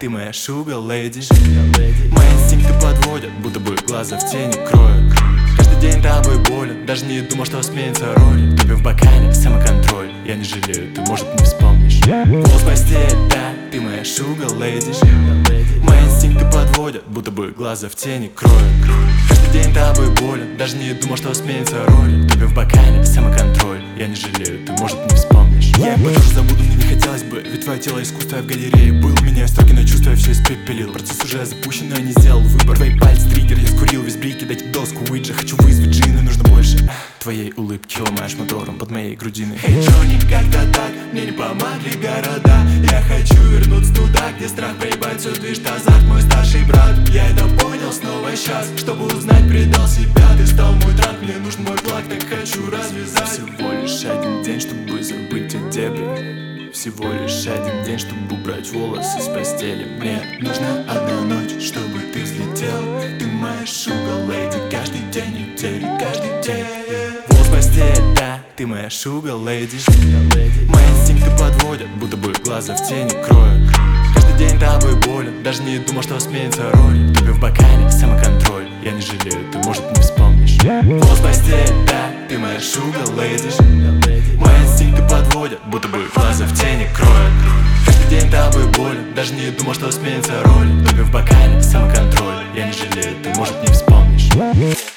ты моя sugar lady. Мои инстинкты подводят, будто бы глаза в тени кроют. Каждый день тобой болен, даже не думал, что сменится роль. Тупим в бокале, самоконтроль, я не жалею, ты, может, не вспомнишь. Волос в постель, да, ты моя sugar lady. Мои инстинкты подводят, будто бы глаза в тени кроют. Каждый день тобой болен, даже не думал, что сменится роль. Тупим в бокале, самоконтроль, я не жалею, ты, может, не вспомнишь. Я бы тоже забуду, мне не хотелось бы, ведь твое тело искусство, я в галерее был. Меняю строки, но чувства я все испепелил. Процесс уже запущен, но я не сделал выбор. Твои пальцы триггер, я скурил весь брик, дать доску уиджа. Хочу вызвать джина, нужно больше твоей улыбки. Ломаешь мотором под моей грудиной. Эй, Джонни, как-то так, мне не помогли города. Я хочу вернуться туда, где страх проебать все движет азарт. Мой старший брат, я это понял снова сейчас. Чтобы узнать, предал себя, ты стал мой транк. Мне нужен мой плак, так хочу развязать. Всего лишь один день, чтобы забыть о дебри. Всего лишь один день, чтобы убрать волосы с постели. Мне нужна одна ночь, чтобы ты взлетел. Ты моя sugar lady, каждый день недели, каждый день. Волос в постель, да, ты моя sugar lady. Мои инстинкты подводят, будто бы глаза в тени кроют. Каждый день тобой болен, даже не думал, что сменится роль. Тупим в бокале, самоконтроль, я не жалею, ты, может, не вспомнишь. Волос в постель, да, ты моя sugar lady. Мои инстинкты подводят, будто бы глаза в тени кроют. Каждый день тобой болен, даже не думал, что сменится роль. Тупим в бокале, самоконтроль, я не жалею, ты, может, не вспомнишь.